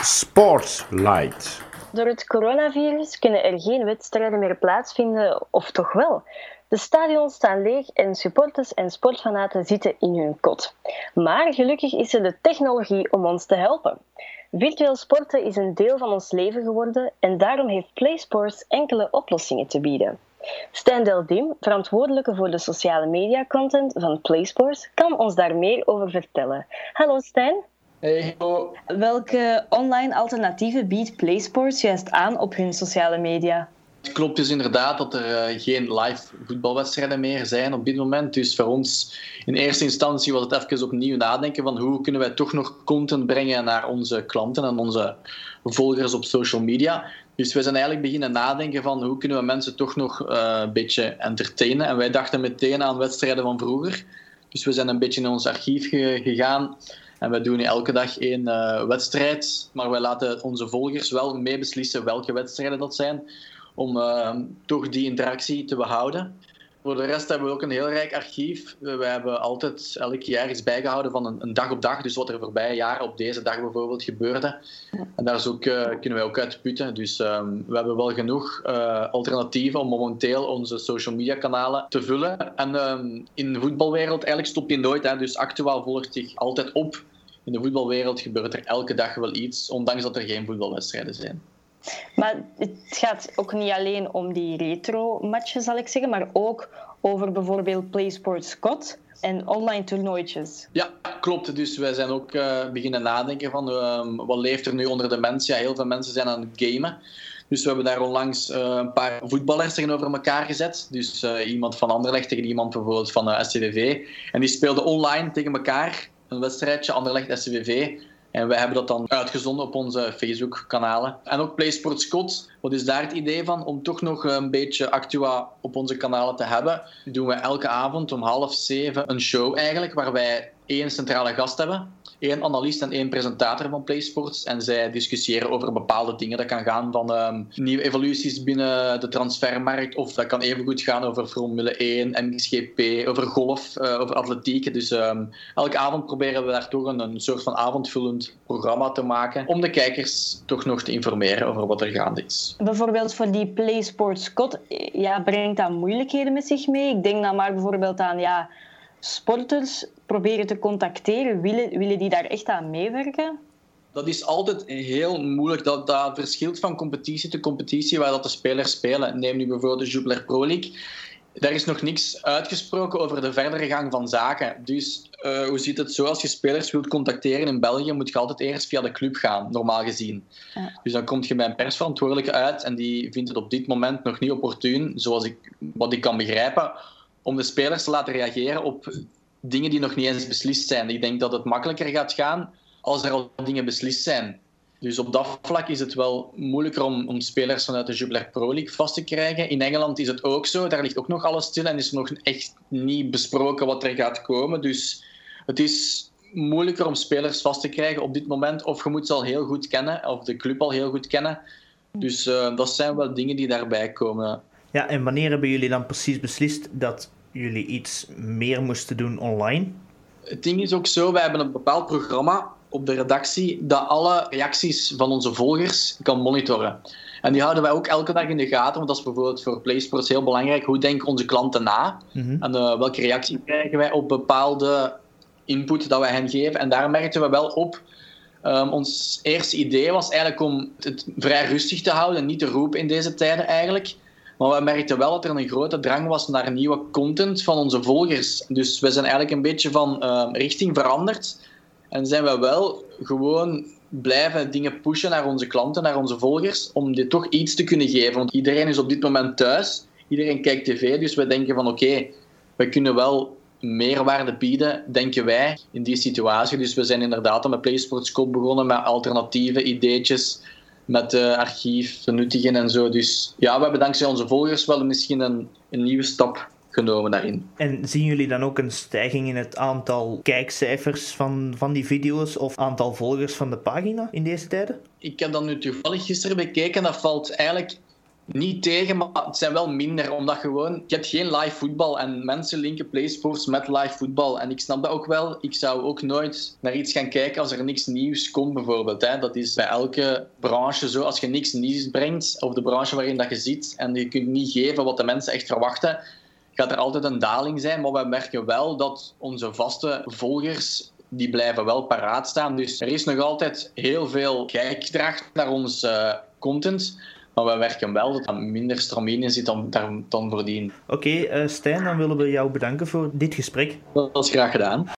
Sportslight. Door het coronavirus kunnen er geen wedstrijden meer plaatsvinden, of toch wel? De stadions staan leeg en supporters en sportfanaten zitten in hun kot. Maar gelukkig is er de technologie om ons te helpen. Virtueel sporten is een deel van ons leven geworden en daarom heeft PlaySports enkele oplossingen te bieden. Stijn Deldiem, verantwoordelijke voor de sociale media content van PlaySports, kan ons daar meer over vertellen. Hallo Stijn. Hey, hallo. Welke online alternatieven biedt PlaySports juist aan op hun sociale media? Het klopt dus inderdaad dat er geen live voetbalwedstrijden meer zijn op dit moment. Dus voor ons in eerste instantie was het even opnieuw nadenken van hoe kunnen wij toch nog content brengen naar onze klanten en onze volgers op social media. Dus wij zijn eigenlijk beginnen nadenken van hoe kunnen we mensen toch nog een beetje entertainen. En wij dachten meteen aan wedstrijden van vroeger. Dus we zijn een beetje in ons archief gegaan. En we doen elke dag één wedstrijd. Maar wij laten onze volgers wel meebeslissen welke wedstrijden dat zijn. Om toch die interactie te behouden. Voor de rest hebben we ook een heel rijk archief. We hebben altijd elk jaar iets bijgehouden van een dag op dag. Dus wat er voorbije jaren op deze dag bijvoorbeeld gebeurde. En daar is ook, kunnen wij ook uit putten. Dus we hebben wel genoeg alternatieven om momenteel onze social media kanalen te vullen. En in de voetbalwereld eigenlijk stopt je nooit. Hè. Dus actueel volgt zich altijd op. In de voetbalwereld gebeurt er elke dag wel iets. Ondanks dat er geen voetbalwedstrijden zijn. Maar het gaat ook niet alleen om die retro-matchen, zal ik zeggen, maar ook over bijvoorbeeld PlaySports COD en online toernooitjes. Ja, klopt. Dus wij zijn ook beginnen nadenken van wat leeft er nu onder de mensen. Ja, heel veel mensen zijn aan het gamen. Dus we hebben daar onlangs een paar voetballers tegenover elkaar gezet. Dus iemand van Anderlecht tegen iemand bijvoorbeeld van SCWV. En die speelden online tegen elkaar een wedstrijdje Anderlecht-SCWV. En wij hebben dat dan uitgezonden op onze Facebook-kanalen. En ook PlaySports COD. Wat is daar het idee van? Om toch nog een beetje actua op onze kanalen te hebben, doen we elke avond om 6:30 een show eigenlijk, waar wij 1 centrale gast hebben. 1 analist en 1 presentator van PlaySports. En zij discussiëren over bepaalde dingen. Dat kan gaan van nieuwe evoluties binnen de transfermarkt. Of dat kan evengoed gaan over Formule 1, MXGP, over golf, over atletiek. Dus elke avond proberen we daar toch een soort van avondvullend programma te maken. Om de kijkers toch nog te informeren over wat er gaande is. Bijvoorbeeld voor die PlaySports COD, brengt dat moeilijkheden met zich mee? Ik denk dan maar bijvoorbeeld aan sporters proberen te contacteren. Willen die daar echt aan meewerken? Dat is altijd heel moeilijk. Dat verschilt van competitie tot competitie waar dat de spelers spelen. Neem nu bijvoorbeeld de Jupiler Pro League. Daar is nog niks uitgesproken over de verdere gang van zaken. Dus hoe zit het zo? Als je spelers wilt contacteren in België, moet je altijd eerst via de club gaan, normaal gezien. Ja. Dus dan kom je bij een persverantwoordelijke uit en die vindt het op dit moment nog niet opportun, wat ik kan begrijpen, om de spelers te laten reageren op dingen die nog niet eens beslist zijn. Ik denk dat het makkelijker gaat gaan als er al dingen beslist zijn. Dus op dat vlak is het wel moeilijker om spelers vanuit de Jupiler Pro League vast te krijgen. In Engeland is het ook zo. Daar ligt ook nog alles stil en is nog echt niet besproken wat er gaat komen. Dus het is moeilijker om spelers vast te krijgen op dit moment. Of je moet ze al heel goed kennen, of de club al heel goed kennen. Dus dat zijn wel dingen die daarbij komen. Ja, en wanneer hebben jullie dan precies beslist dat jullie iets meer moesten doen online? Het ding is ook zo, wij hebben een bepaald programma op de redactie dat alle reacties van onze volgers kan monitoren. En die houden wij ook elke dag in de gaten, want dat is bijvoorbeeld voor PlaySports heel belangrijk. Hoe denken onze klanten na? Mm-hmm. En welke reactie krijgen wij op bepaalde input dat wij hen geven? En daar merkten we wel op. Ons eerste idee was eigenlijk om het vrij rustig te houden en niet te roepen in deze tijden eigenlijk. Maar we merkten wel dat er een grote drang was naar nieuwe content van onze volgers. Dus we zijn eigenlijk een beetje van richting veranderd. En zijn we wel gewoon blijven dingen pushen naar onze klanten, naar onze volgers, om dit toch iets te kunnen geven. Want iedereen is op dit moment thuis, iedereen kijkt tv, dus we denken van oké, we kunnen wel meerwaarde bieden, denken wij, in die situatie. Dus we zijn inderdaad met PlaySports COD begonnen met alternatieve ideetjes, met archief te nuttigen en zo. Dus ja, we hebben dankzij onze volgers wel misschien een nieuwe stap genomen daarin. En zien jullie dan ook een stijging in het aantal kijkcijfers van die video's of aantal volgers van de pagina in deze tijden? Ik heb dat nu toevallig gisteren bekeken. Dat valt eigenlijk Niet tegen, maar het zijn wel minder. Omdat je hebt geen live voetbal. En mensen linken PlaySports met live voetbal. En ik snap dat ook wel. Ik zou ook nooit naar iets gaan kijken als er niks nieuws komt, bijvoorbeeld. Hè. Dat is bij elke branche zo. Als je niks nieuws brengt, of de branche waarin dat je zit, en je kunt niet geven wat de mensen echt verwachten, gaat er altijd een daling zijn. Maar we merken wel dat onze vaste volgers, die blijven wel paraat staan. Dus er is nog altijd heel veel kijkdracht naar onze content. Maar we merken wel dat er minder stroom in zit dan voordien. Oké, Stijn, dan willen we jou bedanken voor dit gesprek. Dat is graag gedaan.